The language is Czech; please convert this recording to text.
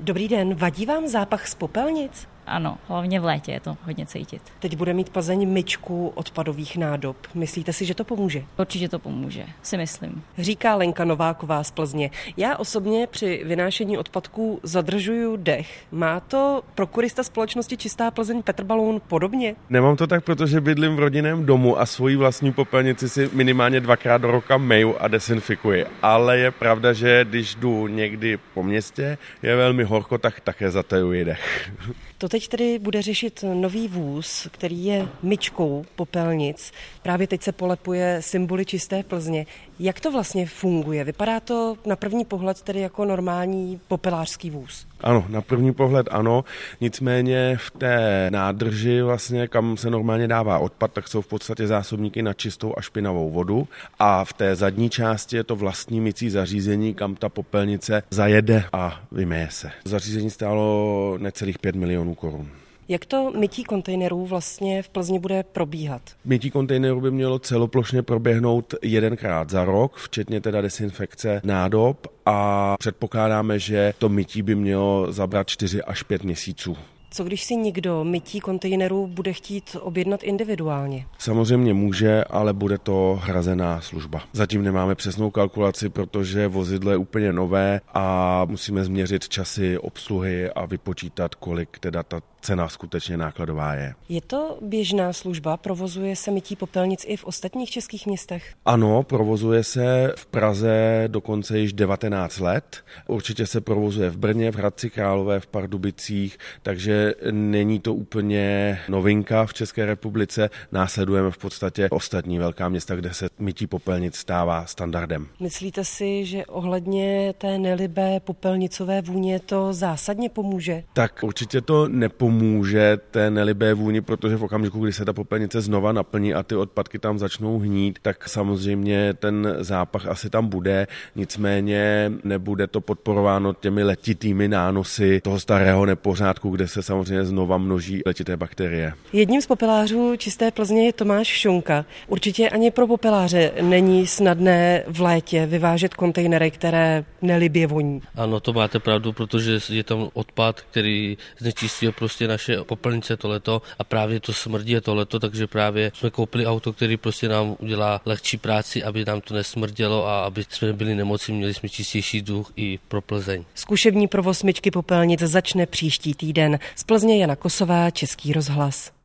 Dobrý den, vadí vám zápach z popelnic? Ano, hlavně v létě je to hodně cítit. Teď bude mít Plzeň myčku odpadových nádob. Myslíte si, že to pomůže? Určitě to pomůže, si myslím. Říká Lenka Nováková z Plzně. Já osobně při vynášení odpadků zadržuju dech. Má to prokurista společnosti Čistá Plzeň Petr Baloun podobně? Nemám to tak, protože bydlím v rodinném domu a svoji vlastní popelnici si minimálně 2krát do roka meju a desinfikuji. Ale je pravda, že když jdu někdy po městě, je velmi horko, tak také zatajuji dech. To teď tedy bude řešit nový vůz, který je myčkou popelnic. Právě teď se polepuje symboly Čisté Plzně. Jak to vlastně funguje? Vypadá to na první pohled tedy jako normální popelářský vůz? Ano, na první pohled ano, nicméně v té nádrži vlastně, kam se normálně dává odpad, tak jsou v podstatě zásobníky na čistou a špinavou vodu a v té zadní části je to vlastní mycí zařízení, kam ta popelnice zajede a vyměje se. Zařízení stálo necelých 5 milionů korun. Jak to mytí kontejnerů vlastně v Plzni bude probíhat? Mytí kontejnerů by mělo celoplošně proběhnout 1krát za rok, včetně teda desinfekce nádob a předpokládáme, že to mytí by mělo zabrat 4 až 5 měsíců. Co když si někdo mytí kontejnerů bude chtít objednat individuálně? Samozřejmě může, ale bude to hrazená služba. Zatím nemáme přesnou kalkulaci, protože vozidlo je úplně nové a musíme změřit časy obsluhy a vypočítat, kolik teda ta cena skutečně nákladová je. Je to běžná služba? Provozuje se mytí popelnic i v ostatních českých městech? Ano, provozuje se v Praze dokonce již 19 let. Určitě se provozuje v Brně, v Hradci Králové, v Pardubicích, takže není to úplně novinka v České republice. Následujeme v podstatě ostatní velká města, kde se mytí popelnic stává standardem. Myslíte si, že ohledně té nelibé popelnicové vůně to zásadně pomůže? Tak určitě to nepomůže té nelibé vůni, protože v okamžiku, kdy se ta popelnice znova naplní a ty odpadky tam začnou hnít, tak samozřejmě ten zápach asi tam bude, nicméně nebude to podporováno těmi letitými nánosy toho starého nepořádku, kde se samozřejmě znova množí letité bakterie. Jedním z popelářů Čisté Plzně je Tomáš Šonka. Určitě ani pro popeláře není snadné v létě vyvážet kontejnery, které nelibě voní. Ano, to máte pravdu, protože je tam odpad, který znečistuje prostě naše popelnice tohleto a právě to smrdí je tohleto, takže právě jsme koupili auto, který prostě nám udělá lehčí práci, aby nám to nesmrdělo a aby jsme nebyli nemocní, měli jsme čistější vzduch i pro Plzeň. Zkušební provoz myčky popelnic začne příští týden. Z Plzně Jana Kosová, Český rozhlas.